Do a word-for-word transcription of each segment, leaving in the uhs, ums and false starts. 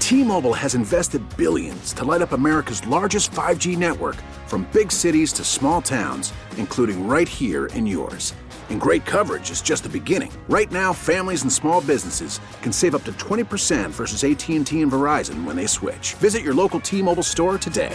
T-Mobile has invested billions to light up America's largest five G network, from big cities to small towns, including right here in yours. And great coverage is just the beginning. Right now, families and small businesses can save up to twenty percent versus A T and T and Verizon when they switch. Visit your local T-Mobile store today.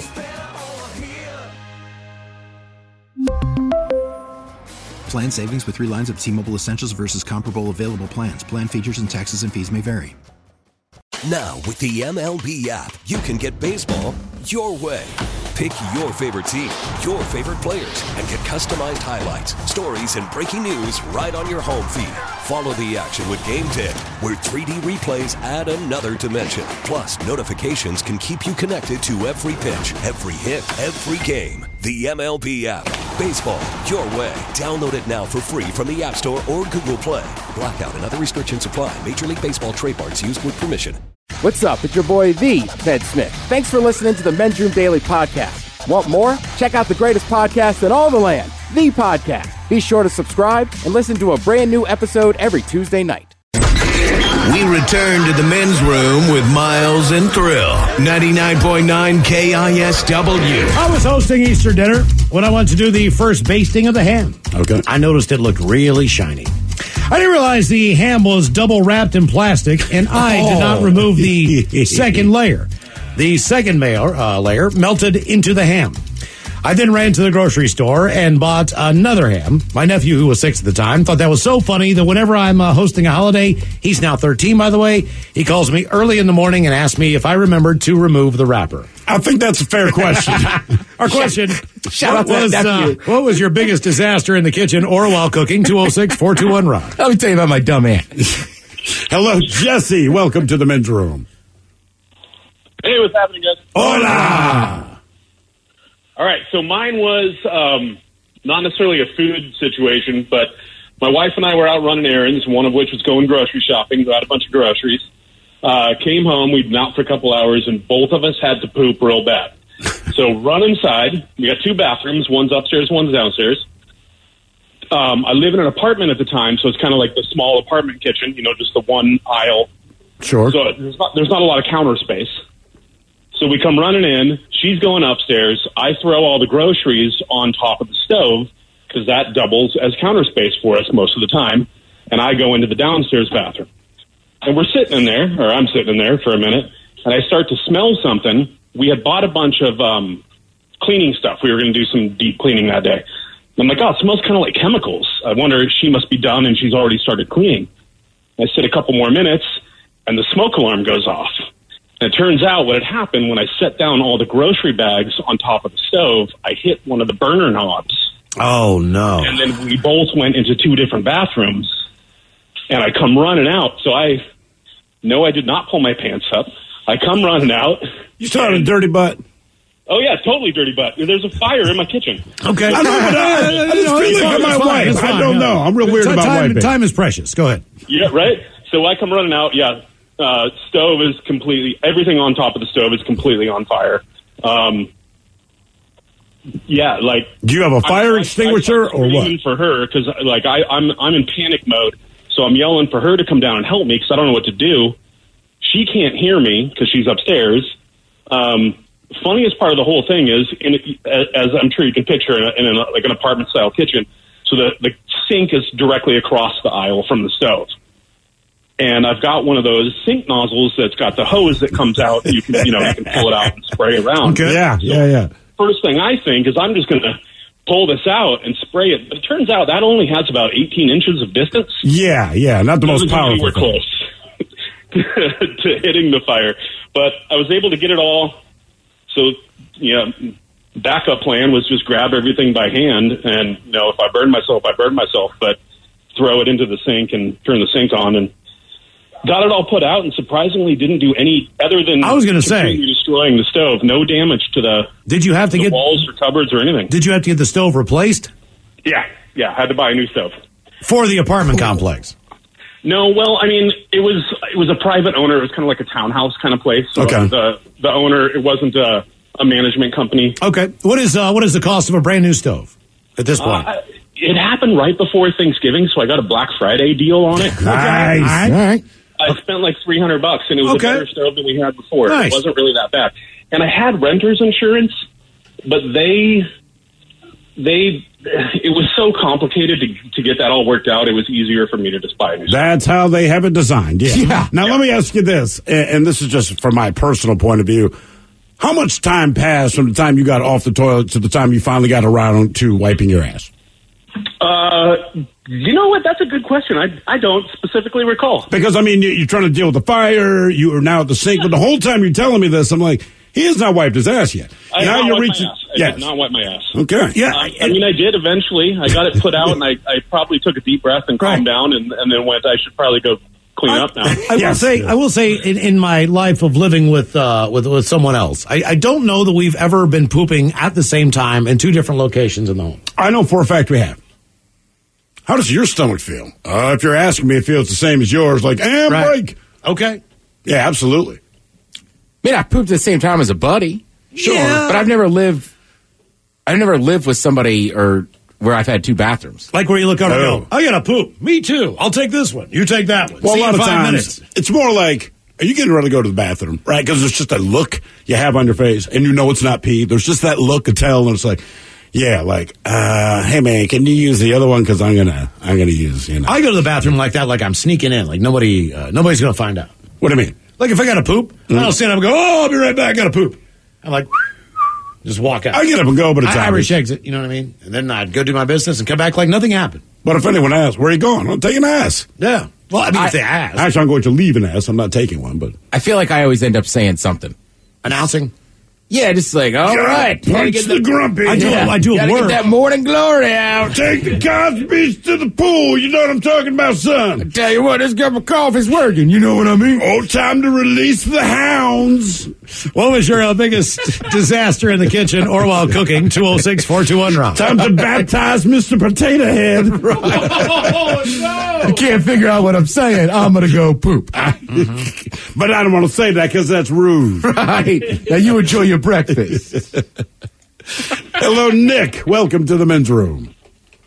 Plan savings with three lines of T-Mobile Essentials versus comparable available plans. Plan features and taxes and fees may vary. Now, with the M L B app, you can get baseball your way. Pick your favorite team, your favorite players, and get customized highlights, stories, and breaking news right on your home feed. Follow the action with Game Day, where three D replays add another dimension. Plus, notifications can keep you connected to every pitch, every hit, every game. The M L B app. Baseball your way. Download it now for free from the App Store or Google Play. Blackout and other restrictions apply. Major League Baseball trademarks used with permission. What's up? It's your boy, the Ted Smith. Thanks for listening to the Men's Room Daily Podcast. Want more? Check out the greatest podcast in all the land, The Podcast. Be sure to subscribe and listen to a brand new episode every Tuesday night. We return to the Men's Room with Miles and Thrill. ninety-nine point nine K I S W. I was hosting Easter dinner when I went to do the first basting of the ham. Okay. I noticed it looked really shiny. I didn't realize the ham was double wrapped in plastic, and I oh. did not remove the second layer. The second layer, uh, layer melted into the ham. I then ran to the grocery store and bought another ham. My nephew, who was six at the time, thought that was so funny that whenever I'm uh, hosting a holiday, he's now thirteen, by the way, he calls me early in the morning and asks me if I remembered to remove the wrapper. I think that's a fair question. Our question, Shout what, out was, uh, what was your biggest disaster in the kitchen or while cooking? two oh six, four two one, Rock. Let me tell you about my dumb aunt. Hello, Jesse. Welcome to the Men's Room. Hey, what's happening, guys? Hola! All right, so mine was um, not necessarily a food situation, but my wife and I were out running errands, one of which was going grocery shopping, got a bunch of groceries. Uh, came home, we'd been out for a couple hours, and both of us had to poop real bad. So run inside. We got two bathrooms. One's upstairs, one's downstairs. Um, I live in an apartment at the time, so it's kind of like the small apartment kitchen, you know, just the one aisle. Sure. So there's not, there's not a lot of counter space. So we come running in. She's going upstairs. I throw all the groceries on top of the stove because that doubles as counter space for us most of the time. And I go into the downstairs bathroom. And we're sitting in there, or I'm sitting in there for a minute, and I start to smell something. We had bought a bunch of um, cleaning stuff. We were going to do some deep cleaning that day. I'm like, oh, it smells kind of like chemicals. I wonder if she must be done and she's already started cleaning. I sit a couple more minutes, and the smoke alarm goes off. And it turns out what had happened when I set down all the grocery bags on top of the stove, I hit one of the burner knobs. Oh, no. And then we both went into two different bathrooms, and I come running out. So I, no, I did not pull my pants up. I come running out. You started a dirty butt. Oh, yeah, totally dirty butt. There's a fire in my kitchen. Okay. I, know, but I, I, I just feel like my wife. I don't know. I'm real weird about time, wiping. Time is precious. Go ahead. Yeah, right? So I come running out, yeah. Uh, stove is completely, everything on top of the stove is completely on fire. Um, yeah, like. Do you have a fire I, extinguisher I, I or what? For her, because like I, I'm, I'm in panic mode, so I'm yelling for her to come down and help me because I don't know what to do. She can't hear me because she's upstairs. Um, funniest part of the whole thing is, in, as I'm sure you can picture, in, a, in a, like an apartment style kitchen, so the the sink is directly across the aisle from the stove. And I've got one of those sink nozzles that's got the hose that comes out. You can, you know, you can pull it out and spray it around. Okay. Yeah, so yeah, yeah. First thing I think is I'm just going to pull this out and spray it. But it turns out that only has about eighteen inches of distance. Yeah, yeah, not the most powerful. We're close to hitting the fire. But I was able to get it all. So, you know, backup plan was just grab everything by hand. And, you know, if I burn myself, I burn myself. But throw it into the sink and turn the sink on and got it all put out, and surprisingly didn't do any other than I was going to say destroying the stove. No damage to the. Did you have to the get walls or cupboards or anything? Did you have to get the stove replaced? Yeah, yeah, had to buy a new stove for the apartment complex. No, well, I mean, it was it was a private owner. It was kind of like a townhouse kind of place. So okay. The the owner, it wasn't a, a management company. Okay. What is uh, what is the cost of a brand new stove at this point? Uh, it happened right before Thanksgiving, so I got a Black Friday deal on it. Nice. All right. I okay. spent like three hundred bucks, and it was okay. a better stove than we had before. Nice. It wasn't really that bad. And I had renter's insurance, but they, they, it was so complicated to, to get that all worked out. It was easier for me to just buy a new stove. That's how they have it designed. Yeah. yeah. Now, yeah. let me ask you this, and this is just from my personal point of view. How much time passed from the time you got off the toilet to the time you finally got around to wiping your ass? Uh, you know what? That's a good question. I I don't specifically recall. Because, I mean, you're trying to deal with the fire. You are now at the sink. But the whole time you're telling me this, I'm like, he has not wiped his ass yet. I now have you're not reaching. wiped my ass. I yes. did not wipe my ass. Okay. Yeah. Uh, I mean, I did eventually. I got it put out, and I, I probably took a deep breath and calmed right. down, and, and then went, I should probably go clean I, up now. I yes. will say, I will say, in, in my life of living with uh, with with someone else, I, I don't know that we've ever been pooping at the same time in two different locations in the home. I know for a fact we have. How does your stomach feel? Uh, if you're asking me, it feels the same as yours. Like, and right. break. Okay. Yeah, absolutely. I mean, I pooped at the same time as a buddy. Sure. Yeah. But I've never lived, I've never lived with somebody or where I've had two bathrooms. Like where you look over and go, I gotta poop. Me too. I'll take this one. You take that one. Well, See a lot in of five times, minutes. it's more like, are you getting ready to go to the bathroom? Right? Because it's just a look you have on your face, and you know it's not pee. There's just that look to tell, and it's like, yeah, like, uh, hey man, can you use the other one? Because I'm gonna, I'm gonna use, you know. I go to the bathroom like that, like I'm sneaking in, like nobody, uh, nobody's gonna find out. What do you mean? Like if I gotta poop, mm-hmm. I don't stand up and go, oh, I'll be right back, I gotta poop. I'm like, just walk out. I get up and go, but it's I Irish exit, you know what I mean? And then I'd go do my business and come back like nothing happened. But if anyone asks, where are you going? I'm taking an ass. Yeah. Well, I mean, I, if they ask. Actually, I'm going to leave an ass. I'm not taking one, but. I feel like I always end up saying something. Announcing? Yeah, just like, all right. Punch the, the grumpy. I do, yeah. I do a Gotta word. Get that morning glory out. Take the Cosby's to the pool. You know what I'm talking about, son. I tell you what, this cup of coffee's working. You know what I mean? Oh, time to release the hounds. What was your uh, biggest disaster in the kitchen or while cooking? two oh six, four two one, Ron. Time to baptize Mister Potato Head. Right. Oh, no. You can't figure out what I'm saying. I'm going to go poop. Mm-hmm. But I don't want to say that because that's rude. Right. Now you enjoy your breakfast. Hello, Nick. Welcome to the men's room.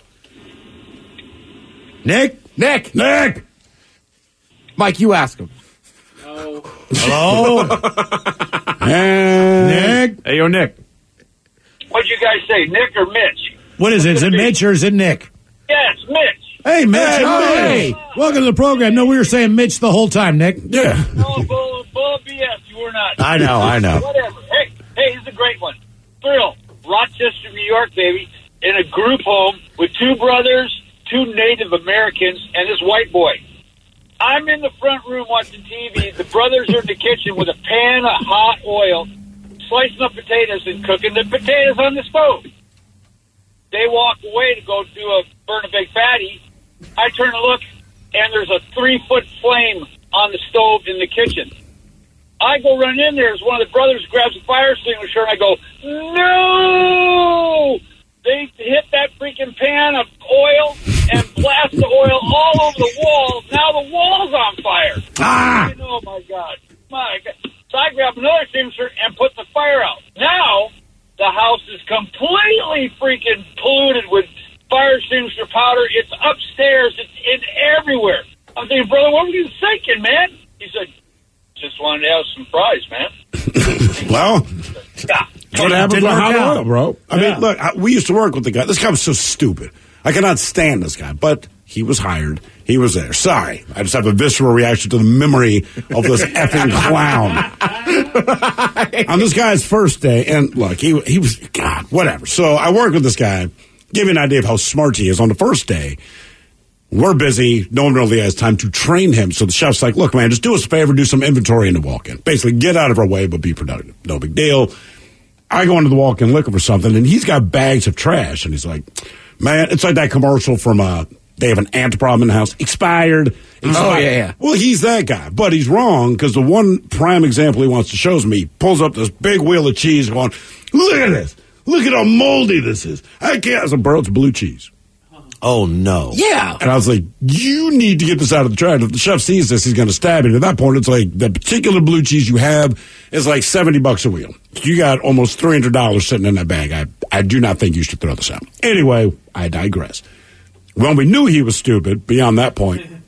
Nick? Nick? Nick! Mike, you ask him. No. Hello? Nick? Hey, yo, Nick. What'd you guys say, Nick or Mitch? What is it? Is it Mitch or is it Nick? Yes, Mitch. Hey, Mitch. Hey, hey. Mitch. Welcome to the program. No, we were saying Mitch the whole time, Nick. Yeah. No, bull, bull B S. You were not. I know, I know. Whatever. Hey, hey, this is a great one. Thrill. Rochester, New York, baby. In a group home with two brothers, two Native Americans, and this white boy. I'm in the front room watching T V. The brothers are in the kitchen with a pan of hot oil, slicing up potatoes and cooking the potatoes on the stove. They walk away to go do a burn a big fatty. I turn to look, and there's a three-foot flame on the stove in the kitchen. I go run in there as one of the brothers grabs a fire extinguisher, and I go, no! They hit that freaking pan of oil and blast the oil all over the wall. Now the wall's on fire. Ah! Oh, my God. My God. So I grab another extinguisher and put the fire out. Now the house is completely freaking polluted with fire extinguisher powder. It's upstairs. It's in everywhere. I'm thinking, brother, what were you thinking, man? He said, just wanted to have some fries, man. Well, yeah. what happens with hot oil, bro? I yeah. mean, look, I, we used to work with the guy. This guy was so stupid. I cannot stand this guy, but he was hired. He was there. Sorry. I just have a visceral reaction to the memory of this effing clown. On this guy's first day, and look, he he was, God, whatever. So I work with this guy, give you an idea of how smart he is. On the first day, we're busy. No one really has time to train him. So the chef's like, look, man, just do us a favor, do some inventory in the walk-in. Basically, get out of our way, but be productive. No big deal. I go into the walk-in looking for something, and he's got bags of trash. And he's like, man, it's like that commercial from, uh, they have an ant problem in the house. Expired. Expired. Oh, yeah, yeah. Well, he's that guy. But he's wrong, because the one prime example he wants to show me, he pulls up this big wheel of cheese going, look at this. Look at how moldy this is. I can't. I said, bro, it's blue cheese. Oh, no. Yeah. And I was like, you need to get this out of the trash. If the chef sees this, he's going to stab it. At that point, it's like the particular blue cheese you have is like seventy bucks a wheel. You got almost three hundred dollars sitting in that bag. I, I do not think you should throw this out. Anyway, I digress. When we knew he was stupid, beyond that point,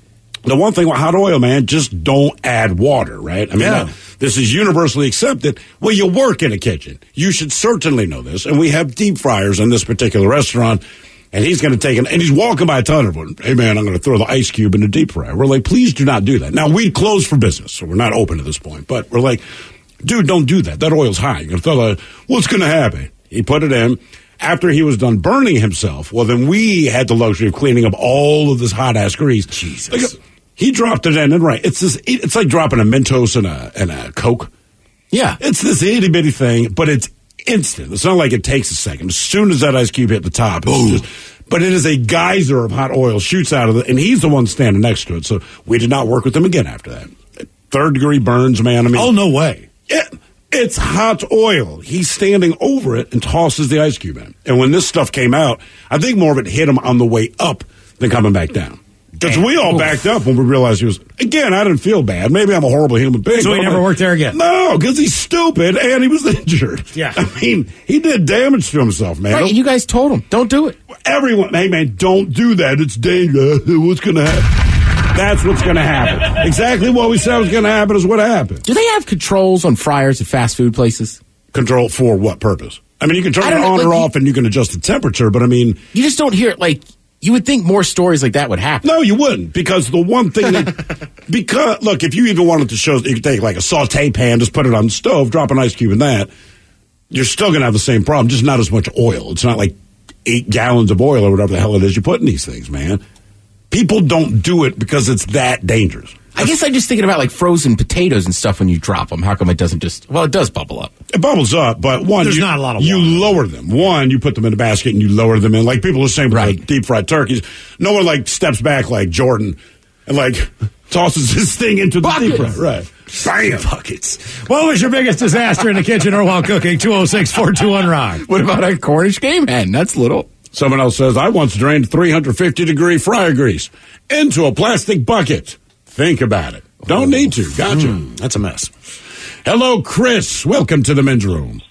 The one thing with hot oil, man, just don't add water, right? I mean, Yeah. uh, this is universally accepted. Well, you work in a kitchen. You should certainly know this. And we have deep fryers in this particular restaurant. And he's going to take an, and he's walking by a ton of them. Hey, man, I'm going to throw the ice cube in the deep fryer. We're like, please do not do that. Now, we close for business, so we're not open at this point. But we're like, dude, don't do that. That oil's hot. You're going to throw the, what's going to happen? He put it in. After he was done burning himself, well, then we had the luxury of cleaning up all of this hot-ass grease. Jesus. Like, he dropped it in, and right, it's this, it's like dropping a Mentos in a, in a Coke. Yeah. It's this itty-bitty thing, but it's instant. It's not like it takes a second. As soon as that ice cube hit the top, it's just, but it is a geyser of hot oil shoots out of it, and he's the one standing next to it. So we did not work with him again after that. Third-degree burns, man. I mean, Oh, no way. it, it's hot oil. He's standing over it and tosses the ice cube in. And when this stuff came out, I think more of it hit him on the way up than coming back down. Because we all backed up when we realized he was, again, I didn't feel bad. Maybe I'm a horrible human being. So he but I'm never like, worked there again? No, because he's stupid and he was injured. Yeah. I mean, he did damage to himself, man. Right, and you guys told him, don't do it. Everyone, hey, man, don't do that. It's dangerous. What's going to happen? That's what's going to happen. Exactly what we said was going to happen is what happened. Do they have controls on fryers at fast food places? Control for what purpose? I mean, you can turn I it don't know, on like or you- off and you can adjust the temperature, but I mean, You just don't hear it like, you would think more stories like that would happen. no, you wouldn't, because the one thing that, because, look, if you even wanted to show, you could take like a saute pan, just put it on the stove, drop an ice cube in that, you're still going to have the same problem, just not as much oil. It's not like eight gallons of oil or whatever the hell it is you put in these things, man. People don't do it because it's that dangerous. I guess I'm just thinking about like frozen potatoes and stuff when you drop them. How come it doesn't just, well, it does bubble up. It bubbles up, but one, There's you, not a lot of you water. lower them. One, you put them in a basket and you lower them in. Like people are saying with Right. the deep fried turkeys. No one like steps back like Jordan and like tosses his thing into the deep Buckets. fry. Right. Bam. Buckets. What was your biggest disaster in the kitchen or while cooking? two oh six, four two one, rock. What about a Cornish game hen? That's little. Someone else says, I once drained three hundred fifty degree fryer grease into a plastic bucket. Think about it. Don't need to. Gotcha. Mm, that's a mess. Hello, Chris. Welcome to the men's room.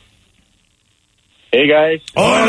Hey guys.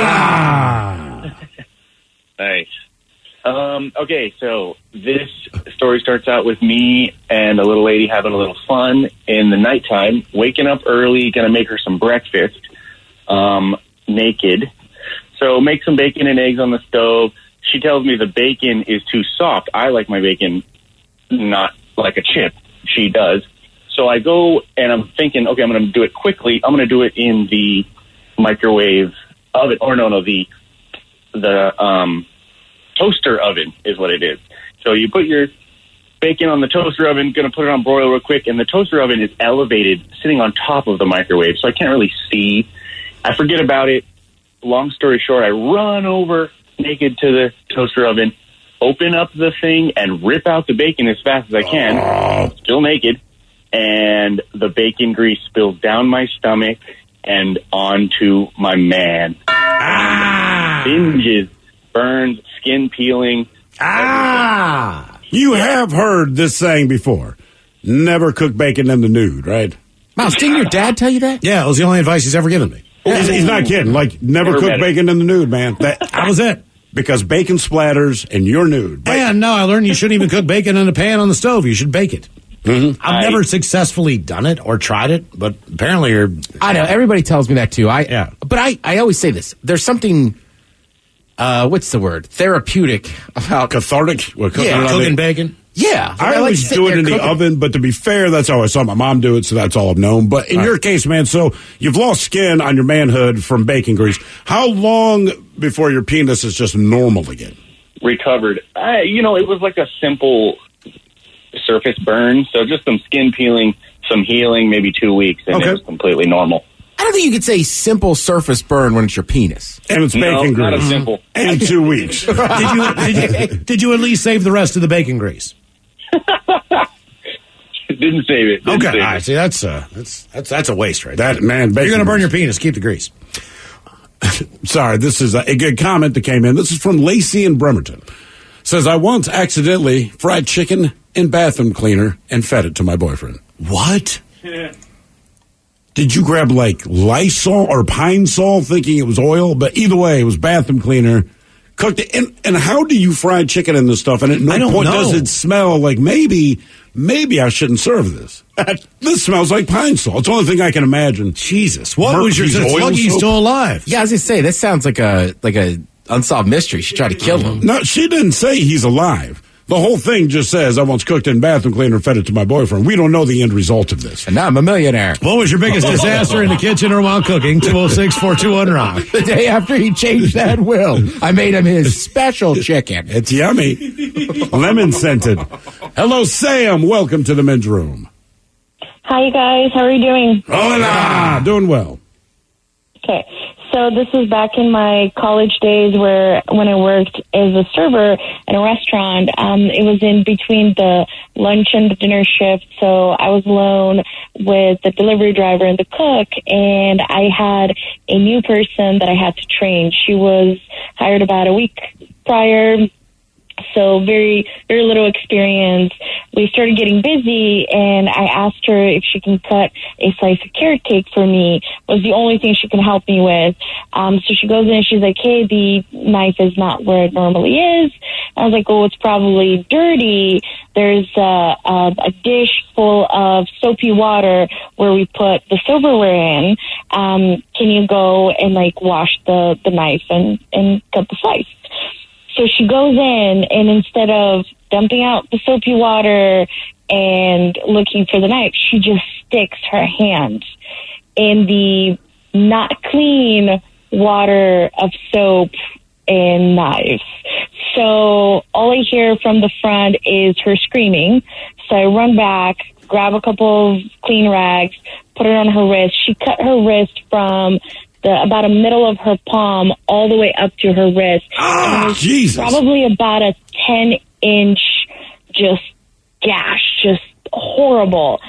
Hola. Nice. Um, okay, so this story starts out with me and a little lady having a little fun in the nighttime, waking up early, gonna make her some breakfast, um, naked. So make some bacon and eggs on the stove. She tells me the bacon is too soft. I like my bacon not like a chip. She does. So I go and I'm thinking, okay, I'm going to do it quickly. I'm going to do it in the microwave oven, or no, no, the the um, toaster oven is what it is. So you put your bacon on the toaster oven, going to put it on broil real quick, and the toaster oven is elevated, sitting on top of the microwave, so I can't really see. I forget about it. Long story short, I run over naked to the toaster oven, open up the thing, and rip out the bacon as fast as I can, Oh. still naked, and the bacon grease spills down my stomach and onto my man. Ah. Binges, burns, skin peeling. Ah! You have heard this saying before. Never cook bacon in the nude, right? Miles, didn't your dad tell you that? Yeah, it was the only advice he's ever given me. He's, he's not kidding. Like, never, Never cook met it. bacon in the nude, man. That, That was it. because bacon splatters and you're nude. Ba- And no, I learned you shouldn't even cook bacon in a pan on the stove. You should bake it. Mm-hmm. I've I- never successfully done it or tried it, but apparently you're. I know, everybody tells me that too. I, Yeah. But I, I always say this. There's something, uh, what's the word? Therapeutic about Cathartic? What, cooking Yeah, it on Cooking the- bacon. Yeah. I like always sitting do it there in the cooking. oven, but to be fair, that's how I saw my mom do it, so that's all I've known. But in your case, man, so you've lost skin on your manhood from bacon grease. How long before your penis is just normal again? Recovered. I, you know, it was like a simple surface burn, so just some skin peeling, some healing, maybe two weeks, and Okay. it was completely normal. I don't think you could say simple surface burn when it's your penis. And it's No, bacon not grease. as simple. And two weeks. Did you, did, you, did you at least save the rest of the bacon grease? Didn't save it. Didn't Okay, save all right. it. See, that's uh, that's that's that's a waste, right? there. That, man, bacon You're going to burn grease. your penis. Keep the grease. Sorry, this is a, a good comment that came in. This is from Lacey in Bremerton. Says, I once accidentally fried chicken in bathroom cleaner and fed it to my boyfriend. What? Did you grab like Lysol or Pine Sol thinking it was oil? But either way, it was bathroom cleaner cooked it. And, and how do you fry chicken in this stuff? And at no I don't point know. does it smell like maybe, maybe I shouldn't serve this. This smells like pine salt. It's the only thing I can imagine. Jesus, what was your? It's lucky he's still alive. Yeah, I was gonna say this sounds like a like a unsolved mystery. She tried to kill him. No, she didn't say he's alive. The whole thing just says, I once cooked in bathroom cleaner and fed it to my boyfriend. We don't know the end result of this. And now I'm a millionaire. What was your biggest disaster in the kitchen or while cooking? two oh six, four two one, rock. The day after he changed that will, I made him his special chicken. It's yummy. Lemon scented. Hello, Sam. Welcome to the men's room. Hi, you guys. How are you doing? Hola. Doing well. Okay. So this was back in my college days where when I worked as a server in a restaurant. Um, it was in between the lunch and the dinner shift. So I was alone with the delivery driver and the cook, and I had a new person that I had to train. She was hired about a week prior. So very, very little experience. We started getting busy, and I asked her if she can cut a slice of carrot cake for me. It was the only thing she can help me with. Um, so she goes in and she's like, hey, the knife is not where it normally is. I was like, oh, it's probably dirty. There's a, a, a dish full of soapy water where we put the silverware in. Um, can you go and, like, wash the, the knife and, and cut the slice? So she goes in, and instead of dumping out the soapy water and looking for the knife, she just sticks her hand in the not clean water of soap and knives. So all I hear from the front is her screaming. So I run back, grab a couple of clean rags, put it on her wrist. She cut her wrist from the about a middle of her palm all the way up to her wrist. Ah, Jesus. Probably about a ten inch just gash, just horrible.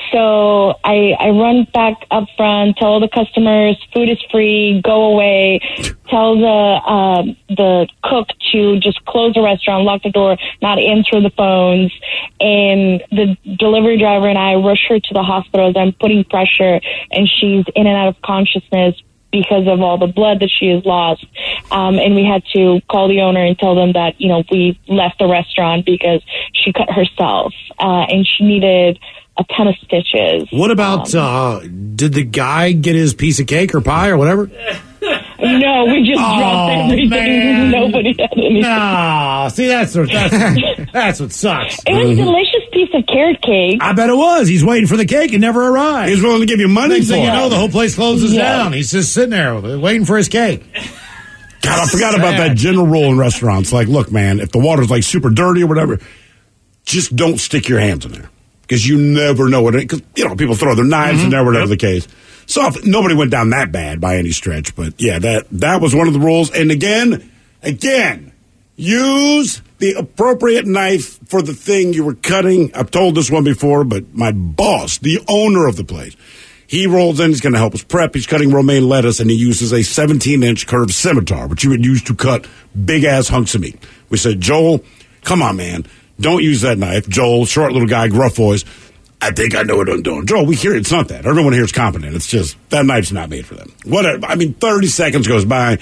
So I, I run back up front, tell the customers food is free, go away, tell the uh, the cook to just close the restaurant, lock the door, not answer the phones. And the delivery driver and I rush her to the hospital as I'm putting pressure, and she's in and out of consciousness because of all the blood that she has lost. Um, and we had to call the owner and tell them that, you know, we left the restaurant because she cut herself, uh, and she needed a ton of stitches. What about, um, uh, did the guy get his piece of cake or pie or whatever? No, we just Oh, dropped everything. man. Nobody had anything. No, see, that's what, that's, that's what sucks. It was a delicious piece of carrot cake. I bet it was. He's waiting for the cake and never arrived. He's willing to give you money Next for thing you it. know, the whole place closes Yeah. down. He's just sitting there waiting for his cake. God, I forgot about that general rule in restaurants. Like, look, man, if the water's like super dirty or whatever, just don't stick your hands in there. Because you never know what it, because, you know, people throw their knives Mm-hmm. in there, whatever the case. So if, nobody went down that bad by any stretch. But yeah, that, that was one of the rules. And again, again, use the appropriate knife for the thing you were cutting. I've told this one before, but my boss, the owner of the place, he rolls in, he's going to help us prep. He's cutting romaine lettuce, and he uses a seventeen inch curved scimitar, which you would use to cut big-ass hunks of meat. We said, Joel, come on, man. Don't use that knife. Joel, short little guy, gruff voice. I think I know what I'm doing. Joel, we hear it's not that. Everyone here is competent. It's just that knife's not made for them. Whatever. I mean, thirty seconds goes by.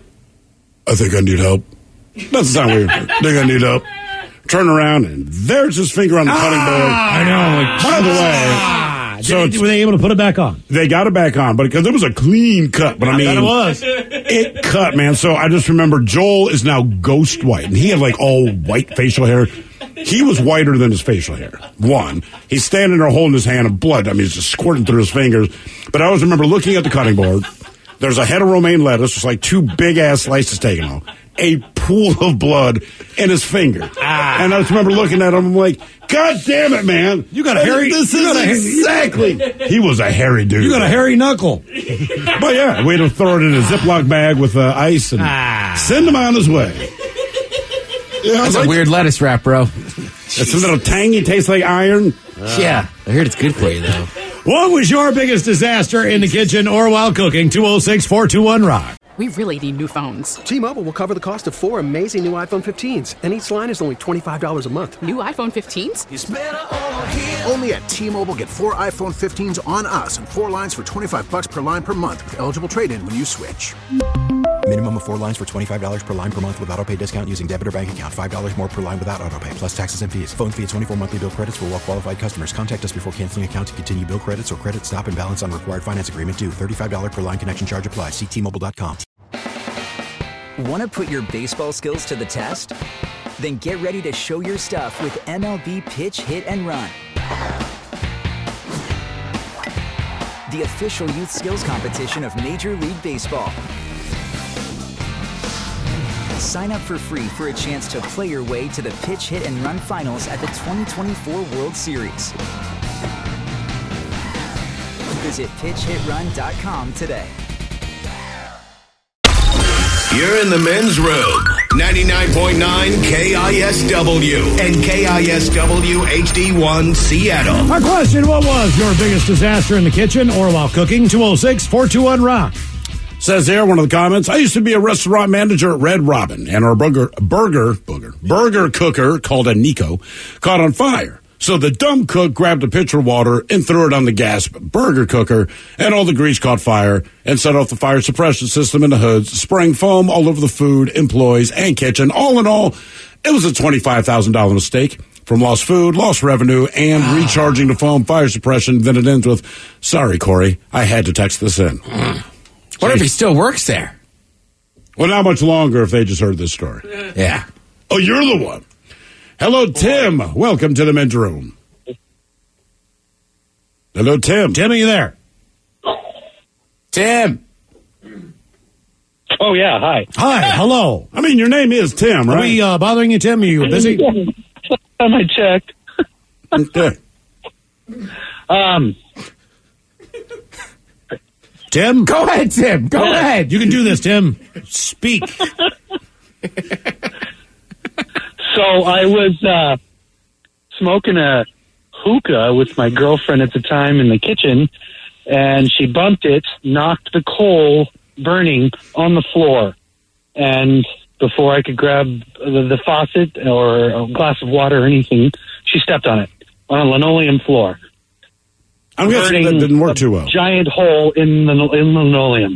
I think I need help. Doesn't sound weird. I think I need help. Turn around, and there's his finger on the cutting board. I know. By the way, Ah, so did, were they able to put it back on? they got it back on, but because it was a clean cut. But I, I mean, bet it was. it cut, man. So I just remember Joel is now ghost white, and he had like all white facial hair. He was whiter than his facial hair. One, he's standing there holding his hand, and blood, I mean, it's just squirting through his fingers. But I always remember looking at the cutting board. There's a head of romaine lettuce, just like two big ass slices taken off. A pool of blood in his finger. Ah. And I just remember looking at him, I'm like, God damn it, man. You got a hairy- This you is got a- exactly. He was a hairy dude. You got a hairy knuckle. But yeah, we had to throw it in a Ziploc bag with uh, ice and Ah. send him on his way. Yeah, That's like, a weird lettuce wrap, bro. it's a little tangy, tastes like iron. Yeah, I heard it's good for you, though. What was your biggest disaster in the kitchen or while cooking? two oh six, four two one, rock. We really need new phones. T-Mobile will cover the cost of four amazing new iPhone fifteens, and each line is only twenty-five dollars a month. New iPhone fifteens? Only at T-Mobile, get four iPhone fifteens on us and four lines for twenty-five bucks per line per month with eligible trade-in when you switch. Minimum of four lines for twenty-five dollars per line per month with autopay discount using debit or bank account. five dollars more per line without autopay, plus taxes and fees. Phone fee at twenty-four monthly bill credits for well-qualified customers. Contact us before canceling account to continue bill credits or credit stop and balance on required finance agreement due. thirty-five dollars per line connection charge applies. See T Mobile dot com. Want to put your baseball skills to the test? Then get ready to show your stuff with M L B Pitch, Hit, and Run. The official youth skills competition of Major League Baseball. Sign up for free for a chance to play your way to the Pitch, Hit, and Run finals at the twenty twenty-four World Series. Visit pitch hit run dot com today. You're in the men's room. ninety-nine point nine K I S W and K I S W H D one Seattle. Our question, what was your biggest disaster in the kitchen or while cooking? two oh six, four two one, rock. Says there, one of the comments, I used to be a restaurant manager at Red Robin, and our burger, burger, burger, burger cooker, called a Nico, caught on fire. So the dumb cook grabbed a pitcher of water and threw it on the gas burger cooker, and all the grease caught fire and set off the fire suppression system in the hoods, spraying foam all over the food, employees, and kitchen. All in all, it was a twenty-five thousand dollars mistake from lost food, lost revenue, and wow. recharging the foam fire suppression. Then it ends with, sorry, Corey, I had to text this in. What if he still works there? Well, not much longer if they just heard this story. Yeah. Oh, you're the one. Hello, Tim. Welcome to the men's room. Hello, Tim. Tim, are you there? Tim. Oh, yeah. Hi. Hi. Hello. I mean, your name is Tim, right? Are we uh, bothering you, Tim? Are you busy? I might check. Okay. Um... Tim? Go ahead, Tim. Go yeah. ahead. You can do this, Tim. Speak. So I was uh, smoking a hookah with my girlfriend at the time in the kitchen, and she bumped it, knocked the coal burning on the floor. And before I could grab the, the faucet or a glass of water or anything, she stepped on it on a linoleum floor. I'm guessing that didn't work too well. Giant hole in the in the linoleum.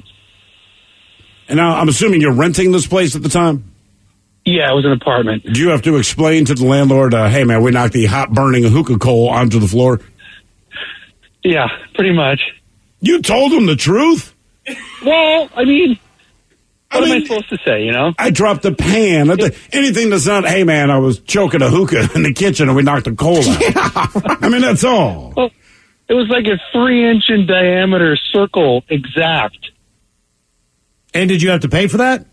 And now I'm assuming you're renting this place at the time? Yeah, it was an apartment. Do you have to explain to the landlord, uh, hey, man, we knocked the hot burning hookah coal onto the floor? Yeah, pretty much. You told him the truth? Well, I mean, what I mean, am I supposed to say, you know? I dropped the pan. Anything that's not, hey, man, I was choking a hookah in the kitchen and we knocked the coal out. Yeah. I mean, that's all. Well, it was like a three-inch in diameter circle exact. And did you have to pay for that?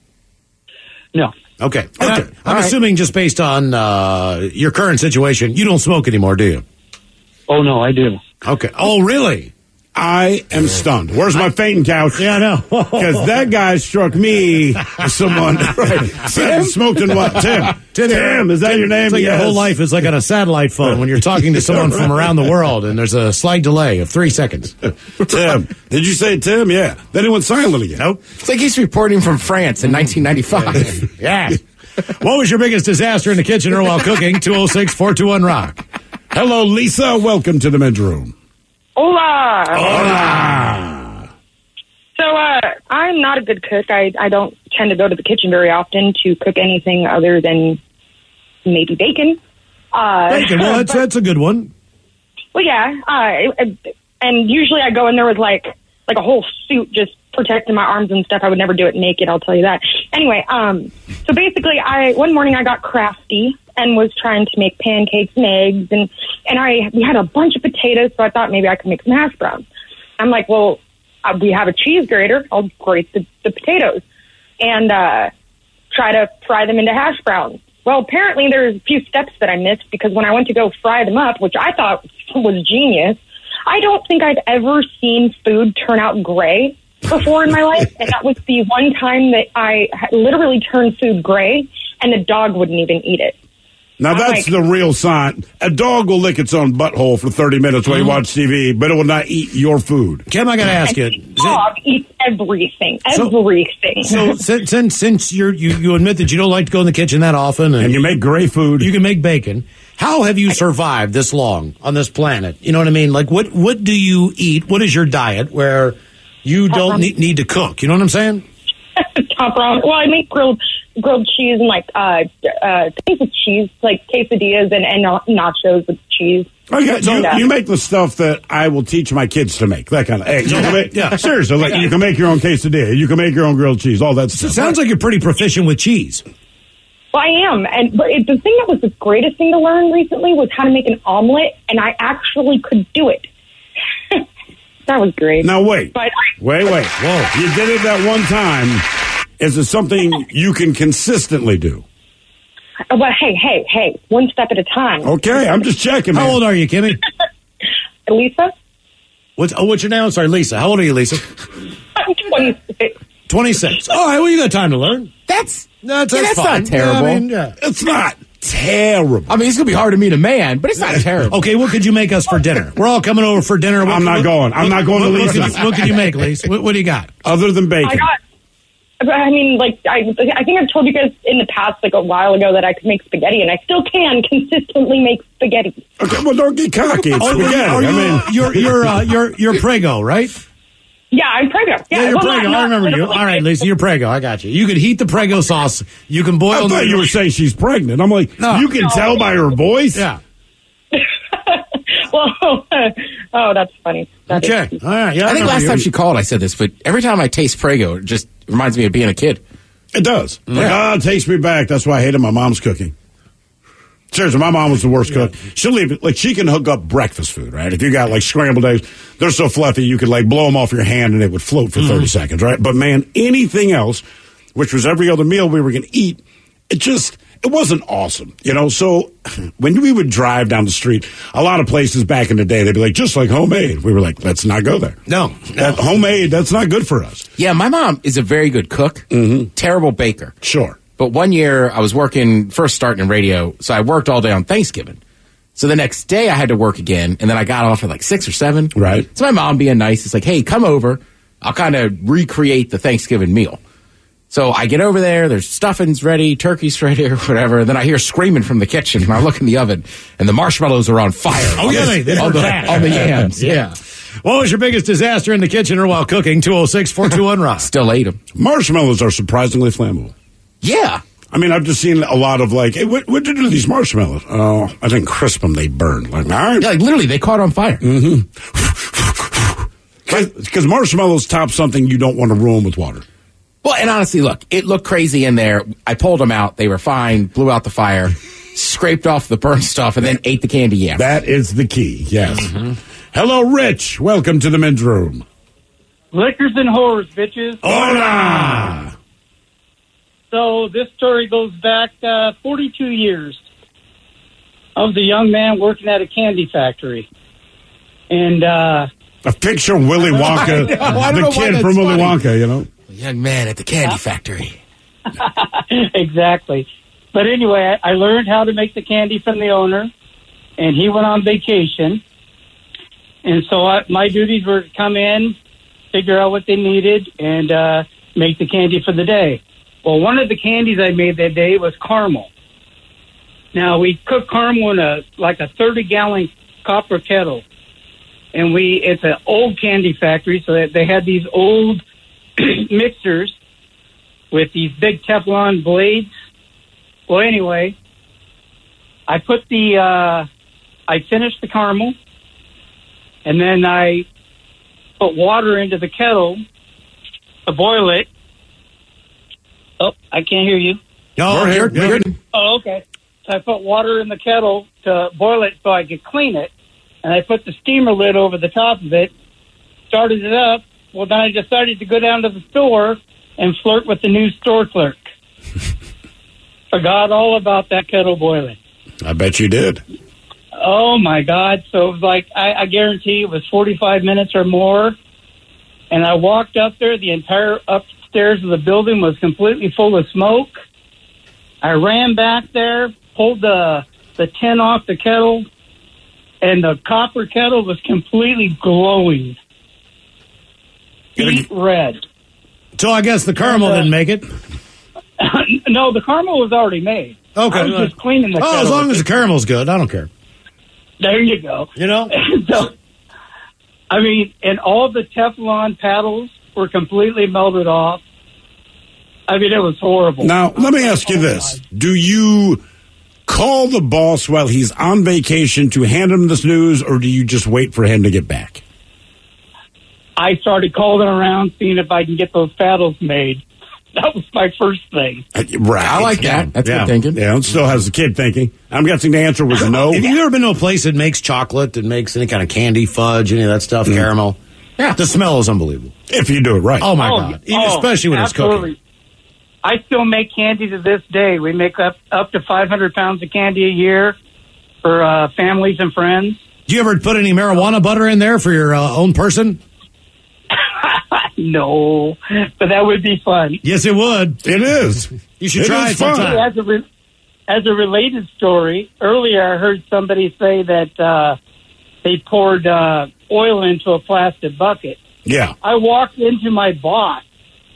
No. Okay. Okay. I, I'm All assuming right. just based on uh, your current situation, you don't smoke anymore, do you? Oh, no, I do. Okay. Oh, really? I am stunned. Where's my fainting couch? Yeah, I know. Because that guy struck me as someone. Right. Tim? Smoked in what? Tim. Tim, Tim is that Tim, your name? It's like yes. Your whole life is like on a satellite phone when you're talking to someone from around the world, and there's a slight delay of three seconds. Tim. Did you say Tim? Yeah. Then it went silent again. Nope. It's like he's reporting from France in nineteen ninety-five. Yeah. What was your biggest disaster in the kitchen or while cooking? two oh six, four two one, rock. Hello, Lisa. Welcome to the men's room. Hola. Hola. So, uh, I'm not a good cook. I, I don't tend to go to the kitchen very often to cook anything other than maybe bacon. Uh, bacon, well, that's, but, that's a good one. Well, yeah. Uh, and usually I go in there with, like, like a whole suit just protecting my arms and stuff. I would never do it naked, I'll tell you that. Anyway, um, so basically, I one morning I got crafty and was trying to make pancakes and eggs, and, and I we had a bunch of potatoes, so I thought maybe I could make some hash browns. I'm like, well, uh, we have a cheese grater. I'll grate the, the potatoes and uh, try to fry them into hash browns. Well, apparently there's a few steps that I missed, because when I went to go fry them up, which I thought was genius, I don't think I'd ever seen food turn out gray before in my life, and that was the one time that I literally turned food gray, and the dog wouldn't even eat it. Now, I'm that's like, the real sign. A dog will lick its own butthole for thirty minutes while you watch T V, but it will not eat your food. Kim, I got to ask you. The dog eats everything. Everything. So, so since, since you're, you, you admit that you don't like to go in the kitchen that often. And, and you make great food. You can make bacon. How have you survived this long on this planet? You know what I mean? Like, what, what do you eat? What is your diet where you don't um, need, need to cook? You know what I'm saying? top ramen. Well, I make grilled grilled cheese and like uh, uh, things with cheese, like quesadillas and, and nachos with cheese. Okay, so And, uh, you make the stuff that I will teach my kids to make, that kind of. Hey, you can make, Yeah. seriously, like Yeah. you can make your own quesadilla, you can make your own grilled cheese, all that So stuff. it sounds like you're pretty proficient with cheese. Well, I am, and but it, the thing that was the greatest thing to learn recently was how to make an omelet, and I actually could do it. That was great. Now wait, But wait, wait. Whoa, you did it that one time. Is it something you can consistently do? Uh, But hey, hey, hey, one step at a time. Okay, I'm just checking. How man. old are you, Kimmy? Lisa? What's, oh, what's your name? I'm sorry, Lisa. How old are you, Lisa? I'm twenty-six. twenty-six. All right, well, you got time to learn. That's No, that's, yeah, that's fine. not terrible. I mean, yeah. It's not terrible. I mean, it's gonna be hard to meet a man, but it's not terrible. Okay, what could you make us for dinner? We're all coming over for dinner. What, I'm not what- going. I'm what- not going to what, what, Lisa's. could you- what can you make, Lisa? What, what do you got? Other than bacon. I got. I mean, like I, I think I've told you guys in the past, like a while ago, that I could make spaghetti, and I still can consistently make spaghetti. Okay, well, don't get cocky. It's Oh, spaghetti. are you, I mean, you're you're uh, you're you're Prego, right? Yeah, I'm Prego. Yeah, Yeah, you're well, Prego. not- I remember not- you. All right, Lisa, you're Prego. I got you. You can heat the Prego sauce. You can boil. I thought the- you were saying she's pregnant. I'm like, No. you can No. tell by her voice. Yeah. Well, oh, that's funny. That is- Okay. All right. Yeah. I think remember last you. time she called, I said this, but every time I taste Prego, it just reminds me of being a kid. It does. Like, Yeah. ah, it takes me back. That's why I hated my mom's cooking. Seriously, my mom was the worst cook. She'll leave it, like, she can hook up breakfast food, right? If you got, like, scrambled eggs, they're so fluffy, you could, like, blow them off your hand and it would float for thirty seconds, right? But, man, anything else, which was every other meal we were going to eat, it just, it wasn't awesome, you know? So when we would drive down the street, a lot of places back in the day, they'd be like, just like homemade. We were like, let's not go there. No. That homemade, that's not good for us. Yeah, my mom is a very good cook, terrible baker. Sure. But one year I was working, first starting in radio, so I worked all day on Thanksgiving. So the next day I had to work again, and then I got off at like six or seven. Right. So my mom being nice is like, hey, come over. I'll kind of recreate the Thanksgiving meal. So I get over there, there's stuffing's ready, turkey's ready, or whatever. And then I hear screaming from the kitchen, and I look in the oven, and the marshmallows are on fire. Oh, yeah, they, they on, were the, bad. on the yams. Yeah. What was your biggest disaster in the kitchen or while cooking? two oh six, four two one, Rock. Still ate them. Marshmallows are surprisingly flammable. Yeah. I mean, I've just seen a lot of like, hey, what, what did you do to these marshmallows? Oh, I didn't crisp them; they burned. Like, all right, Yeah, like literally, they caught on fire. because marshmallows top something you don't want to ruin with water. Well, and honestly, look, it looked crazy in there. I pulled them out. They were fine, blew out the fire, scraped off the burnt stuff, and then ate the candy yams. That is the key. Yes. Hello, Rich. Welcome to the men's room. Liquors and whores, bitches. Hola. So this story goes back uh, forty-two years. I was a young man working at a candy factory. And uh, A picture of Willy Wonka, I know. I don't the know why kid that's from Willy funny. Wonka, you know? A young man at the candy factory. exactly. But anyway, I, I learned how to make the candy from the owner, and he went on vacation. And so I, my duties were to come in, figure out what they needed, and uh, make the candy for the day. Well, one of the candies I made that day was caramel. Now, we cook caramel in a like a thirty-gallon copper kettle. And we it's an old candy factory, so that they had these old mixers with these big Teflon blades. Well, anyway, I put the, uh, I finished the caramel, and then I put water into the kettle to boil it. Oh, I can't hear you. Oh, We're here. you're- You're- you're- Oh, okay. So I put water in the kettle to boil it so I could clean it, and I put the steamer lid over the top of it, started it up. Well, then I decided to go down to the store and flirt with the new store clerk. Forgot all about that kettle boiling. I bet you did. Oh, my God. So it was like, I, I guarantee it was forty-five minutes or more. And I walked up there. The entire upstairs of the building was completely full of smoke. I ran back there, pulled the, the tin off the kettle, and the copper kettle was completely glowing. Deep red. So I guess the caramel And, uh, didn't make it. No, the caramel was already made. Okay. I was just cleaning the Oh, kettle. as long as the caramel's good, I don't care. There you go. You know? so, I mean, and all the Teflon paddles were completely melted off. I mean, it was horrible. Now, let me ask you this. Do you call the boss while he's on vacation to hand him this news, or do you just wait for him to get back? I started calling around, seeing if I can get those paddles made. That was my first thing. Uh, right. I like that. That's yeah. good thinking. Yeah, it still has the kid thinking. I'm guessing the answer was no. Have you ever been to a place that makes chocolate, that makes any kind of candy, fudge, any of that stuff, mm. caramel? Yeah. The smell is unbelievable. If you do it right. Oh, my oh, God. Even, oh, especially when absolutely. it's cooking. I still make candy to this day. We make up, up to five hundred pounds of candy a year for uh, families and friends. Do you ever put any marijuana butter in there for your uh, own person? No, but that would be fun. Yes, it would. It is. You should it try it sometime. As a, re- as a related story, earlier I heard somebody say that uh, they poured uh, oil into a plastic bucket. Yeah. I walked into my boss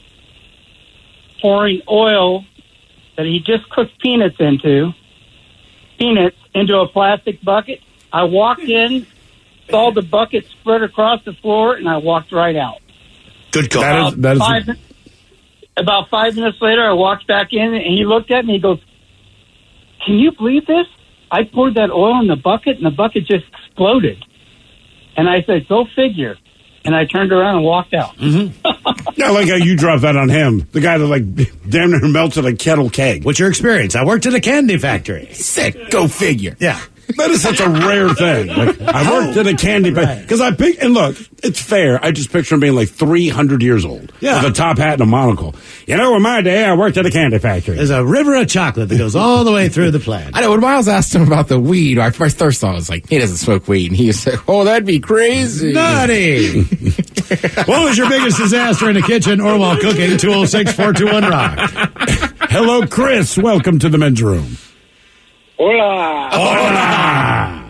pouring oil that he just cooked peanuts into, peanuts into a plastic bucket. I walked in, saw the bucket spread across the floor, and I walked right out. Good call. That is, that is five, a- about five minutes later, I walked back in, and he looked at me. He goes, "Can you believe this? I poured that oil in the bucket, and the bucket just exploded." And I said, "Go figure." And I turned around and walked out. Mm-hmm. Yeah, I like how you dropped that on him. The guy that, like, damn near melted a kettle keg. What's your experience? I worked at a candy factory. Sick. Go figure. Yeah. That is such a rare thing. Like, I worked in a candy factory. Because I pick, and look, it's fair. I just picture him being like three hundred years old. Yeah. With a top hat and a monocle. You know, in my day, I worked at a candy factory. There's a river of chocolate that goes all the way through the plant. I know when Miles asked him about the weed, I first first thought I was like, he doesn't smoke weed. And he said, oh, that'd be crazy. Nutty. What was your biggest disaster in the kitchen or while cooking? two oh six, four two one, rock. Hello, Chris. Welcome to the men's room. Hola. Hola.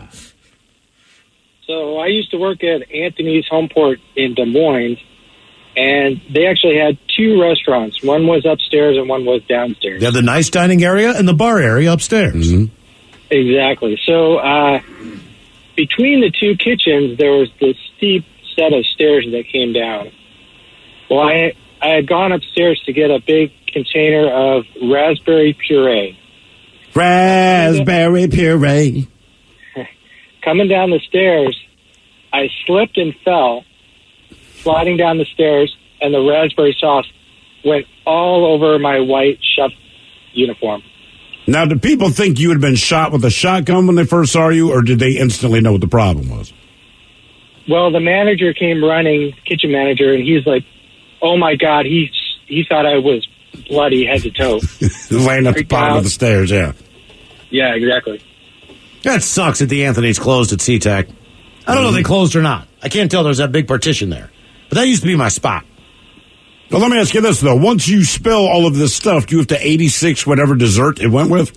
So I used to work at Anthony's Homeport in Des Moines, and they actually had two restaurants. One was upstairs and one was downstairs. They have the nice dining area and the bar area upstairs. Mm-hmm. Exactly. So uh, between the two kitchens, there was this steep set of stairs that came down. Well, I, I had gone upstairs to get a big container of raspberry puree. Raspberry puree. Coming down the stairs, I slipped and fell, sliding down the stairs, and the raspberry sauce went all over my white chef uniform. Now, did people think you had been shot with a shotgun when they first saw you, or did they instantly know what the problem was? Well, the manager came running, kitchen manager, and he's like, oh, my God, he, he thought I was bloody head to toe. Laying at the bottom of the stairs, yeah. Yeah, exactly. That sucks that the Anthony's closed at SeaTac. I don't know if they closed or not. I can't tell. There's that big partition there. But that used to be my spot. Well, let me ask you this, though. Once you spill all of this stuff, do you have to eighty-six whatever dessert it went with?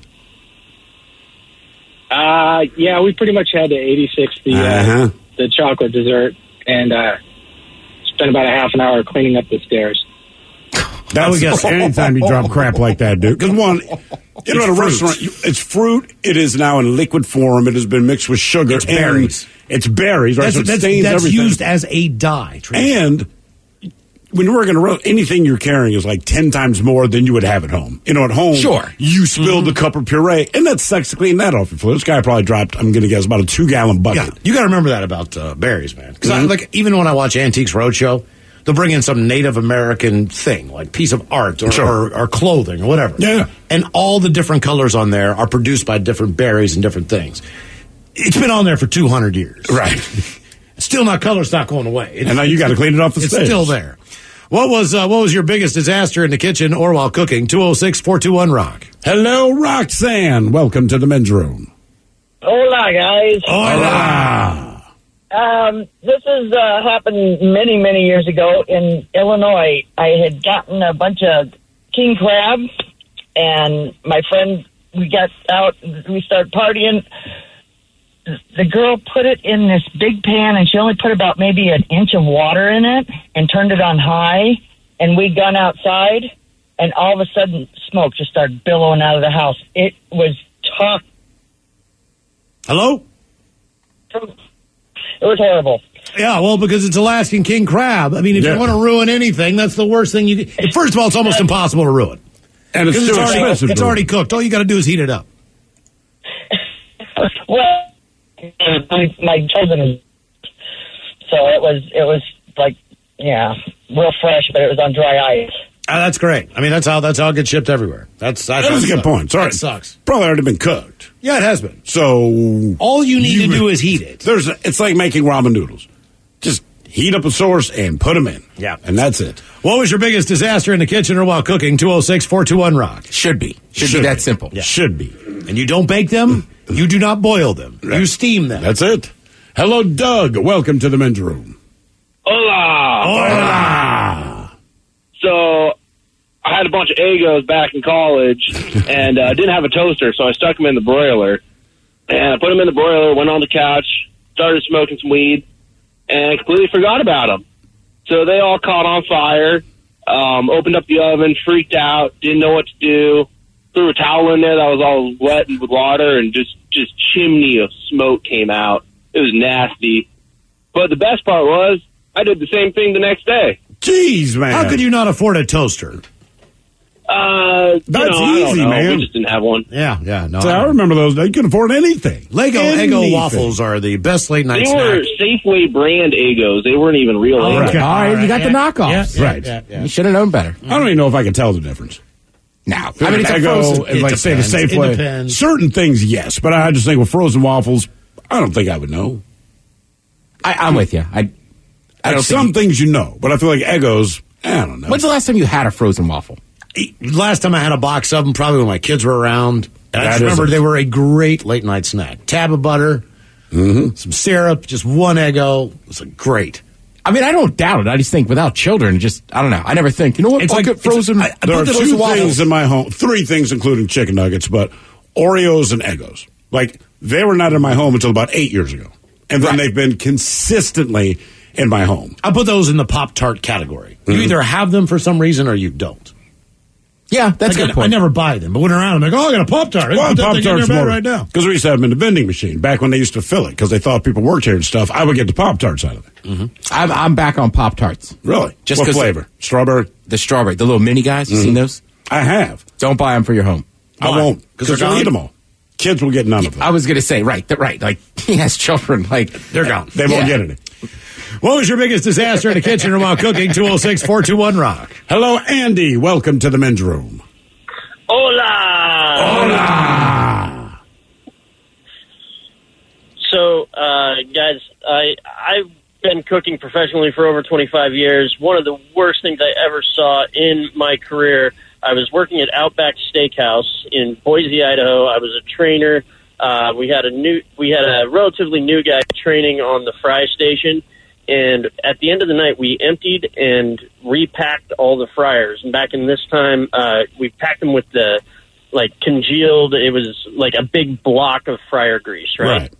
Uh, yeah, we pretty much had to eighty-six the, uh-huh. uh, the chocolate dessert and uh, spent about a half an hour cleaning up the stairs. That would guess anytime you drop crap like that, dude. Because one, you know, at a restaurant, you, it's fruit. It is now in liquid form. It has been mixed with sugar. It's berries. It's berries, right? That's, so it that's, stains that's everything. used as a dye. Tracy. And when you're working a roast, anything you're carrying is like ten times more than you would have at home. You know, at home, sure, you spilled mm-hmm. a cup of puree, and that sucks to clean that off your floor. This guy probably dropped, I'm going to guess, about a two-gallon bucket. Yeah, you got to remember that about uh, berries, man. Because mm-hmm. like even when I watch Antiques Roadshow, they'll bring in some Native American thing, like piece of art or, sure. or, or clothing or whatever. Yeah. And all the different colors on there are produced by different berries and different things. It's been on there for two hundred years. Right. Still not, color's not going away. It's, and now you got to clean it off the It's stage. still there. What was uh, what was your biggest disaster in the kitchen or while cooking? two oh six, four two one, rock. Hello, Roxanne. Welcome to the men's room. Hola, guys. Hola. Um, this has uh, happened many, many years ago in Illinois. I had gotten a bunch of king crab, and my friend, we got out, we started partying. The girl put it in this big pan, and she only put about maybe an inch of water in it and turned it on high, and we'd gone outside, and all of a sudden, smoke just started billowing out of the house. It was tough. Hello? It was horrible. Yeah, well, because it's Alaskan king crab. I mean, if Yeah. you want to ruin anything, that's the worst thing you can. First of all, it's almost impossible to ruin. And it's 'Cause too already, expensive It's to already ruin. cooked. All you got to do is heat it up. Well, my, my cousin, so it was it was like yeah, real fresh, but it was on dry ice. Ah, that's great. I mean, that's how that's how it gets shipped everywhere. That's that's That was a good sucks. point. Sorry. That sucks. Probably already been cooked. Yeah, it has been. So All you need to do is heat it. There's, a, it's like making ramen noodles. Just heat up a source and put them in. Yeah. And that's it. What was your biggest disaster in the kitchen or while cooking? two oh six, four two one, rock. Should be. Should, be that simple. Should be. And you don't bake them. You do not boil them. You steam them. That's it. Hello, Doug. Welcome to the men's room. Hola. Hola. So I had a bunch of Egos back in college, and I uh, didn't have a toaster, so I stuck them in the broiler. And I put them in the broiler, went on the couch, started smoking some weed, and completely forgot about them. So they all caught on fire, um, opened up the oven, freaked out, didn't know what to do, threw a towel in there that was all wet with water, and just, just chimney of smoke came out. It was nasty. But the best part was, I did the same thing the next day. Jeez, man. How could you not afford a toaster? Uh, That's you know, I don't easy, know. man. We just didn't have one. Yeah, yeah. No, So I remember those. They couldn't afford anything. Lego Anything. Eggo waffles are the best late night They snack. were Safeway brand Egos. They weren't even real All Egos. right, all right, you got Yeah, the knockoffs. yeah, yeah, Right. yeah, yeah. You should have known better. I don't even know if I can tell the difference. Now, I mean, it's a Eggo frozen. and It like say the depends. It Safeway. depends. Certain things, yes, but I just think with frozen waffles, I don't think I would know. I, I'm with you. I, I Like don't some think. things you know, but I feel like Eggos, I don't know. When's the last time you had a frozen waffle? Last time I had a box of them, probably when my kids were around. And I That just is remember it. they were a great late night snack. Tab of butter, Mm-hmm. some syrup, just one Eggo. It was a great. I mean, I don't doubt it. I just think without children, just I don't know. I never think. You know what? It's Fuck like- it, frozen. it's- I- I There put are the two frozen waffles. things in my home, three things including chicken nuggets, but Oreos and Eggos. Like, they were not in my home until about eight years ago. And then Right. they've been consistently in my home. I put those in the Pop Tart category. You Mhm. either have them for some reason or you don't. yeah, that's Like, a good I, point. I never buy them, but when around, I'm like, oh, I got a Pop Tart. I Well, can put that Pop thing in Tarts your bed more right now. because we used to have them in the vending machine back when they used to fill it because they thought people worked here and stuff. I would get the Pop Tarts out of it. Mm-hmm. I'm, I'm back on Pop Tarts. Really? Just what 'cause flavor? Strawberry? The strawberry, the little mini guys. You Mhm. seen those? I have. Don't buy them for your home. I Why? won't 'Cause because they're they'll gone? eat them all. Kids will get none of them. I was gonna say right, th- right. Like he has children. Like They're gone. They won't Yeah. get any. What was your biggest disaster in the kitchen or while cooking? two oh six, four two one, rock. Hello, Andy. Welcome to the men's room. Hola! Hola! So, uh, guys, I, I've been cooking professionally for over twenty-five years. One of the worst things I ever saw in my career, I was working at Outback Steakhouse in Boise, Idaho. I was a trainer. Uh, we had a new, we had a relatively new guy training on the fry station. And at the end of the night, we emptied and repacked all the fryers. And back in this time, uh, we packed them with the, like, congealed, it was like a big block of fryer grease, right?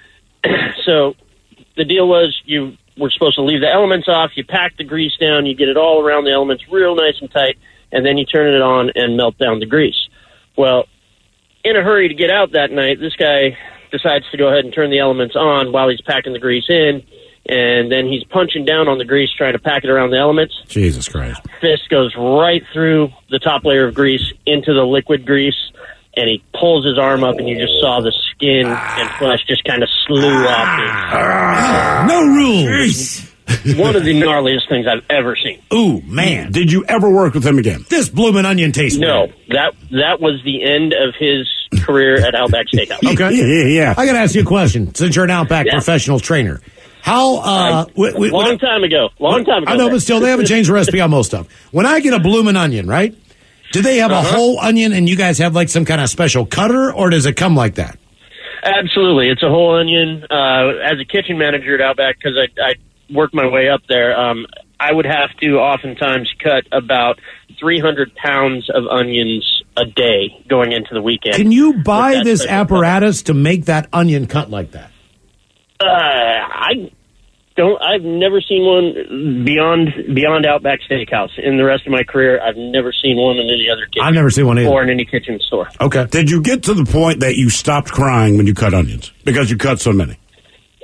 So the deal was you were supposed to leave the elements off, you pack the grease down, you get it all around the elements real nice and tight, and then you turn it on and melt down the grease. Well, in a hurry to get out that night, this guy decides to go ahead and turn the elements on while he's packing the grease in, and then he's punching down on the grease trying to pack it around the elements. Jesus Christ. Fist goes right through the top layer of grease into the liquid grease, and he pulls his arm up, and you just saw the skin and flesh just kind of slew off. No rules. One of the gnarliest things I've ever seen. Ooh, man. Did you ever work with him again? This bloomin' onion tastes No, weird. that that was the end of his career at Outback Steakhouse. Okay. Yeah, yeah. I got to ask you a question. Since you're an Outback Yeah. professional trainer, how, uh, w- w- long when- time ago. Long time ago. I know, but still, they haven't changed the recipe on most stuff. When I get a bloomin' onion, right? Do they have Uh-huh. a whole onion and you guys have like some kind of special cutter, or does it come like that? Absolutely. It's a whole onion. Uh, as a kitchen manager at Outback, because I, I worked my way up there, um, I would have to oftentimes cut about three hundred pounds of onions a day going into the weekend. Can you With buy that this special apparatus to make that onion cut like that? Uh, I don't. I've never seen one beyond beyond Outback Steakhouse. In the rest of my career, I've never seen one in any other kitchen. I've never seen one either. Or in any kitchen store. Okay. Did you get to the point that you stopped crying when you cut onions because you cut so many?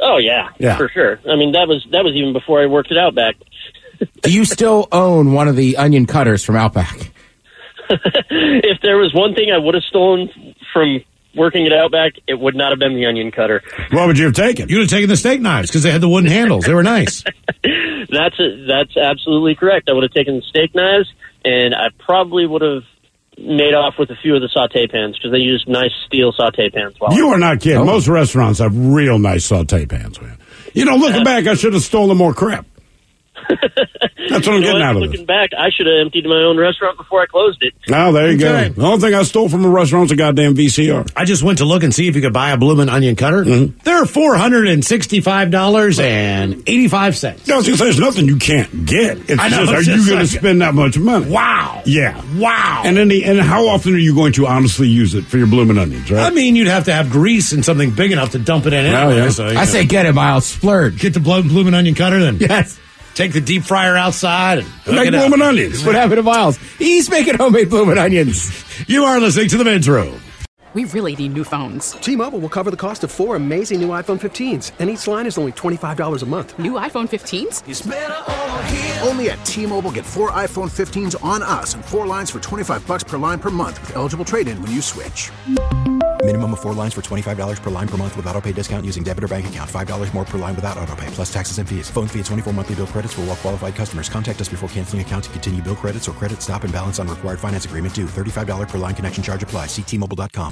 Oh yeah, Yeah. for sure. I mean, that was that was even before I worked at Outback. Do you still own one of the onion cutters from Outback? If there was one thing I would have stolen from working at Outback, it would not have been the onion cutter. What would you have taken? You would have taken the steak knives because they had the wooden handles. They were nice. That's a, that's absolutely correct. I would have taken the steak knives, and I probably would have made off with a few of the saute pans because they use nice steel saute pans. While You I- are not kidding. Oh. Most restaurants have real nice saute pans, man. You know, looking back, I should have stolen more crap. That's what I'm You know getting out of Looking back, I should have emptied my own restaurant before I closed it. Oh, there you Okay. go. The only thing I stole from a restaurant's a goddamn V C R. I just went to look and see if you could buy a Bloomin' Onion cutter. Mm-hmm. They're four hundred sixty-five dollars and eighty-five cents. I was going to say, there's nothing you can't get. It's I know, just, are it's you just going like- to spend that much money? Wow. Yeah. Wow. And then the, and how often are you going to honestly use it for your blooming onions, right? I mean, you'd have to have grease and something big enough to dump it in. Oh, Anyway, yeah. so, you I know. say get it, Miles. Splurge. Get the Blo- Bloomin' Onion cutter then. Yes. Take the deep fryer outside and hook Make it up. blooming onions. What happened to Miles? He's making homemade blooming onions. You are listening to The Men's Room. We really need new phones. T-Mobile will cover the cost of four amazing new iPhone fifteens, and each line is only twenty-five dollars a month. New iPhone fifteens? Only at T-Mobile, get four iPhone fifteens on us and four lines for twenty-five bucks per line per month with eligible trade-in when you switch. Minimum of four lines for twenty-five dollars per line per month with autopay discount using debit or bank account. five dollars more per line without autopay, plus taxes and fees. Phone fee at twenty-four monthly bill credits for well-qualified customers. Contact us before canceling account to continue bill credits or credit stop and balance on required finance agreement due. thirty-five dollars per line connection charge applies. See T Mobile dot com.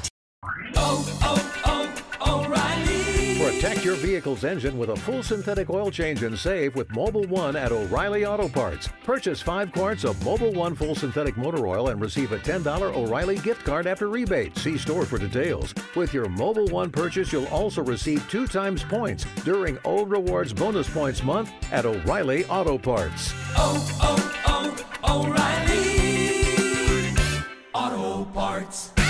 Protect your vehicle's engine with a full synthetic oil change and save with Mobile One at O'Reilly Auto Parts. Purchase five quarts of Mobile One full synthetic motor oil and receive a ten dollars O'Reilly gift card after rebate. See store for details. With your Mobile One purchase, you'll also receive two times points during O Rewards Bonus Points Month at O'Reilly Auto Parts. Oh, oh, oh, O'Reilly Auto Parts.